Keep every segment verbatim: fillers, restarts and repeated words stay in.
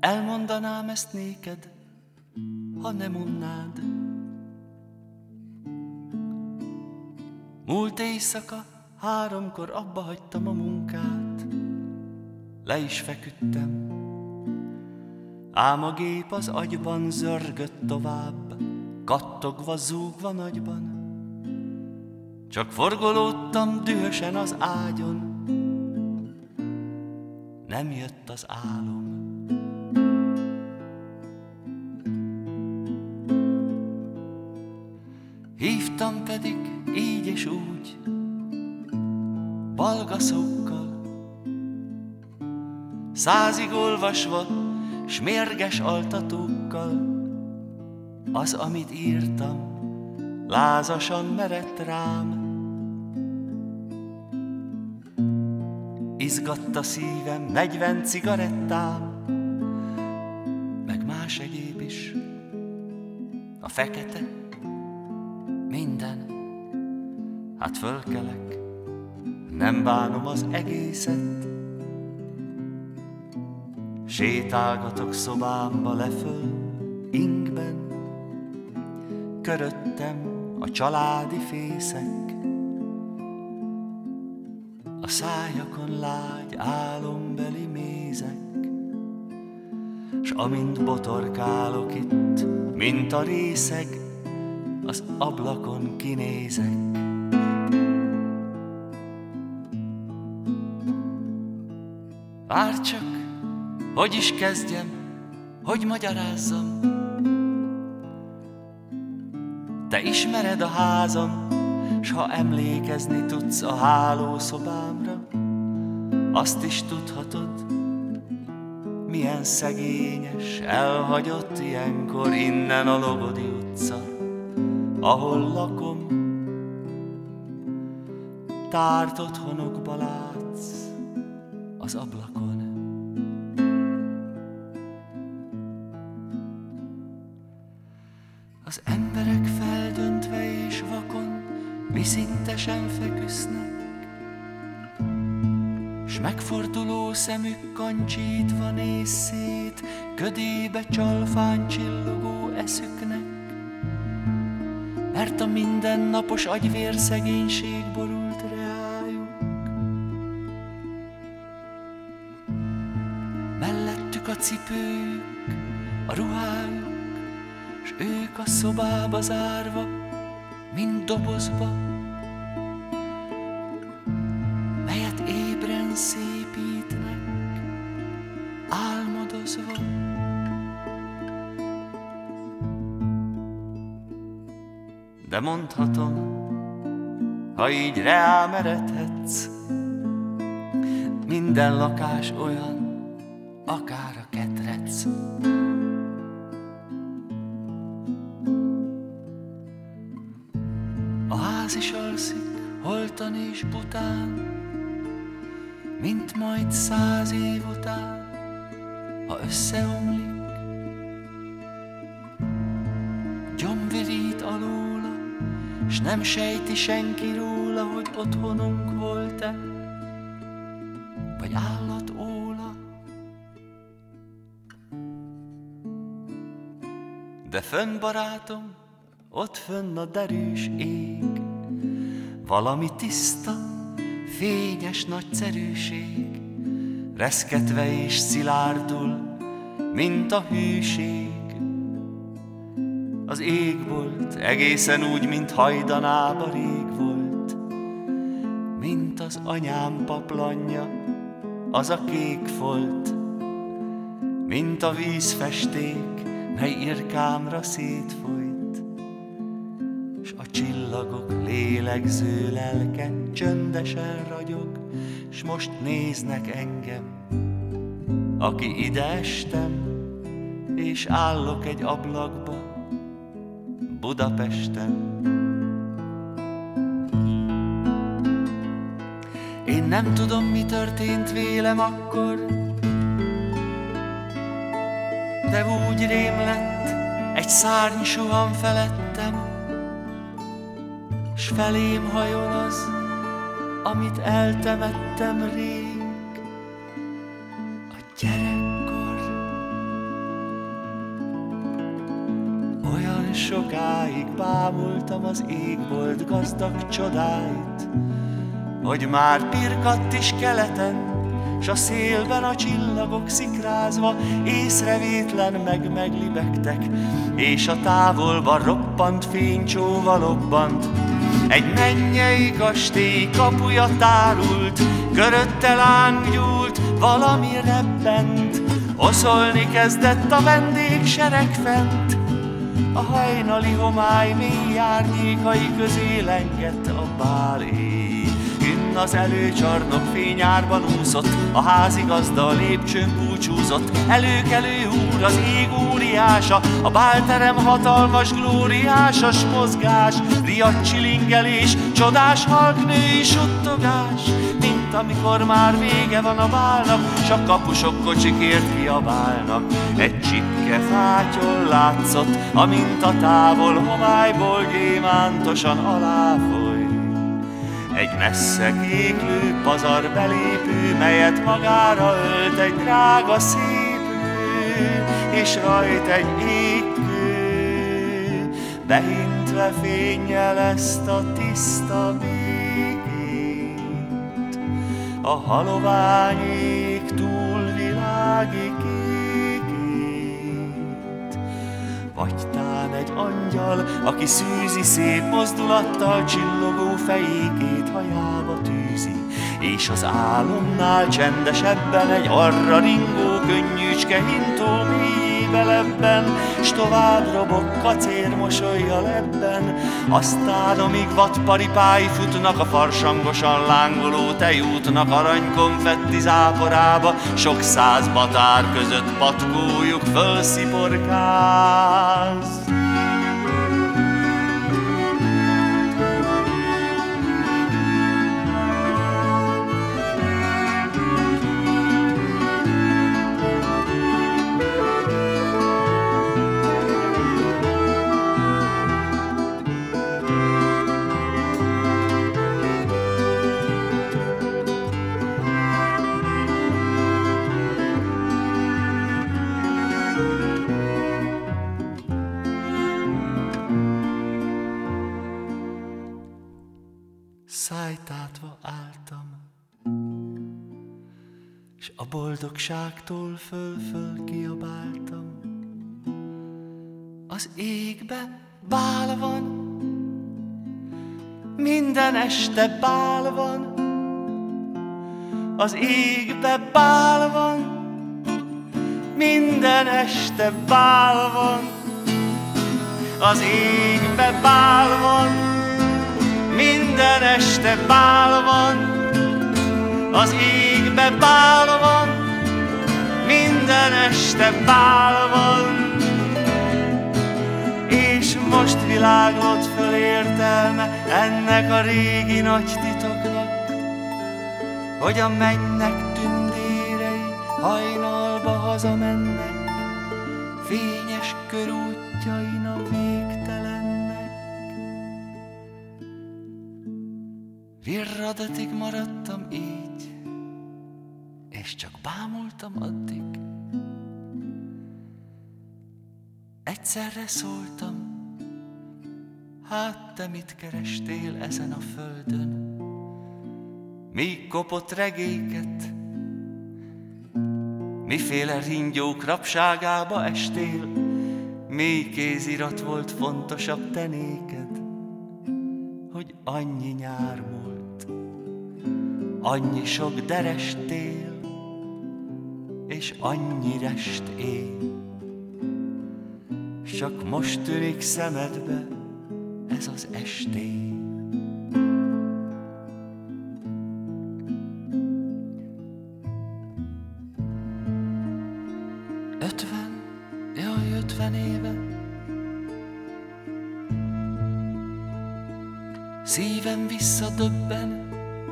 elmondanám ezt néked, ha nem unnád. Múlt éjszaka háromkor abba hagytam a munkát, le is feküdtem, ám a gép az agyban zörgött tovább, kattogva, zúgva nagyban. Csak forgolódtam dühösen az ágyon, nem jött az álom. Hívtam pedig így és úgy, balgaszókkal, százig olvasva, s mérges altatókkal. Az, amit írtam, lázasan merett rám. Izgadt a szívem, negyven cigarettám, meg más egyéb is. A fekete, minden, hát fölkelek, nem bánom az egészet. Sétálgatok szobámba leföl, ingben, köröttem a családi fészek. A szájakon lágy álombeli mézek, s amint botorkálok itt, mint a részeg, az ablakon kinézek. Várj csak, hogy is kezdjem, hogy magyarázzam. Te ismered a házam, s ha emlékezni tudsz a hálószobámra, azt is tudhatod, milyen szegényes, elhagyott ilyenkor innen a Logodi utca, ahol lakom. Tárt otthonokba látsz az ablakon. Az emberek feldöntve és vakon viszintesen feküsznek, s megforduló szemük kancsítva néz szét ködébe csalfán csillogó eszüknek, mert a mindennapos agyvérszegénység borult reájuk. Mellettük a cipőjük, a ruhájuk, s ők a szobába zárva, mint dobozba, melyet ébren szépítnek, álmodozva. De mondhatom, ha így reám eredhetsz, minden lakás olyan, akár a ketrec. A ház is alszik, holtan és bután, mint majd száz év után, ha összeomlik. Gyomvirít alóla, s nem sejti senki róla, hogy otthonunk volt-e, vagy állat óla. De fönn, barátom, ott fönn a derűs ég, valami tiszta, fényes nagyszerűség, reszketve és szilárdul, mint a hűség. Az ég volt egészen úgy, mint hajdanába rég volt, mint az anyám paplanja, az a kék folt, mint a vízfesték, mely irkámra szétfolyt, s a csillagok lélegző lelke csöndesen ragyog, s most néznek engem, aki ide estem, és állok egy ablakba Budapesten. Én nem tudom, mi történt vélem akkor, de úgy rém lett, egy szárny suhan felettem, s felém hajol az, amit eltemettem rég. A gyerekkor sokáig bámultam az égbolt gazdag csodáit, hogy már pirkadt is keleten, s a szélben a csillagok szikrázva észrevétlen meg meglibegtek, és a távolban roppant fénycsóva lobbant. Egy mennyei kastély kapuja tárult, körötte láng gyúlt, valami rebbent, oszolni kezdett a vendégsereg fent. A hajnali homály mély árnyékai közé lengett a bál éj. Kinn az előcsarnok fényárban úszott, a házigazda a lépcsőn búcsúzott. Előkelő úr, az ég óriása, a bálterem hatalmas glóriásas mozgás, riadt csilingelés, csodás halk női suttogás, mint amikor már vége van a bálnak, s a kapusok kocsikért kiabálnak. Egy csipke fátyol látszott, amint a távol homályból gyémántosan aláfoly. Egy messze kéklő pazar belépő, melyet magára ölt egy drága szép nő, és rajt egy égkő, behintve fénnyel ezt a tiszta békét. A halovány ég túlvilági kékét. Vagy tán egy angyal, aki szűzi szép mozdulattal csillogó fejékét hajába tűzi, és az álomnál csendesebben egy arra ringó könnyűcske hintó mélyébe lebben, s tovább robog kacér mosollyal ebben. Aztán amíg vadparipái futnak a farsangosan lángoló tejútnak aranykonfetti záporába, sok száz batár között patkójuk fölsziporkáz. Szájtátva álltam, s a boldogságtól föl-föl kiabáltam. Az égbe bál van, minden este bál van. Az égbe bál van, minden este bál van. Az égbe bál van, minden este bál van. Az égbe bál van, minden este bál van. És most világlott föl értelme ennek a régi nagy titoknak, hogy a mennynek tündérei hajnalba hazamennek, fényes körútjain a végtelennek. Virradatig maradtam így, és csak bámultam addig. Egyszerre szóltam, hát te mit kerestél ezen a földön? Mi kopott regéket, miféle ringyók rabságába estél? Mély kézirat volt fontosabb te néked, hogy annyi nyár múlt, annyi sok deres tél, és annyi rest éj. Csak most törik szemedbe ez az estély. Ötven, jaj, ötven éve szívem visszadöbben,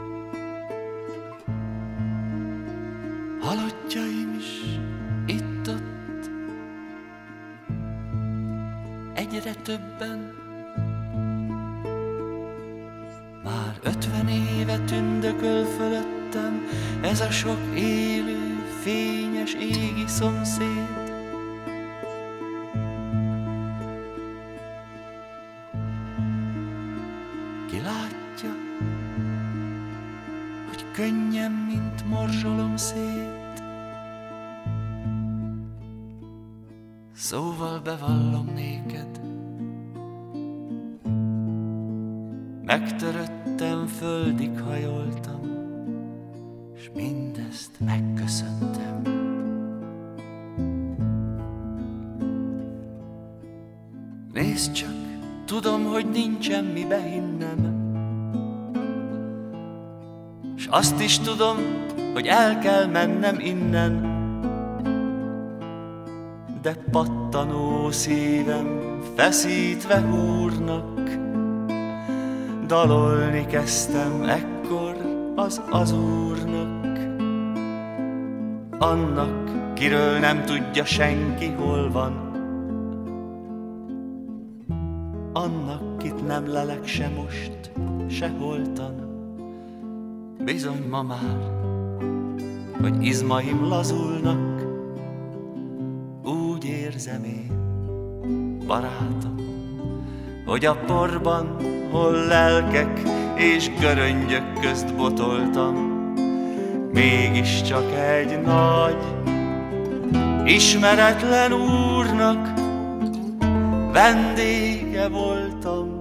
halottjaim is itt-ott egyre többen. Már ötven éve tündököl fölöttem ez a sok élő, fényes égi szomszéd. könnyen, mint morzsolom szét. Szóval bevallom néked, megtöröttem, földig hajoltam, s mindezt megköszöntem. Nézd csak, tudom, hogy nincsen mibe hinnem, s azt is tudom, hogy el kell mennem innen, de pattanó szívem feszítve húrnak, dalolni kezdtem ekkor az az Úrnak, annak, kiről nem tudja senki, hol van, annak, kit nem lelek se most, se holtan. Bizony ma már, hogy izmaim lazulnak, úgy érzem én, barátom, hogy a porban, hol lelkek és göröngyök közt botoltam, mégiscsak egy nagy, ismeretlen úrnak vendége voltam.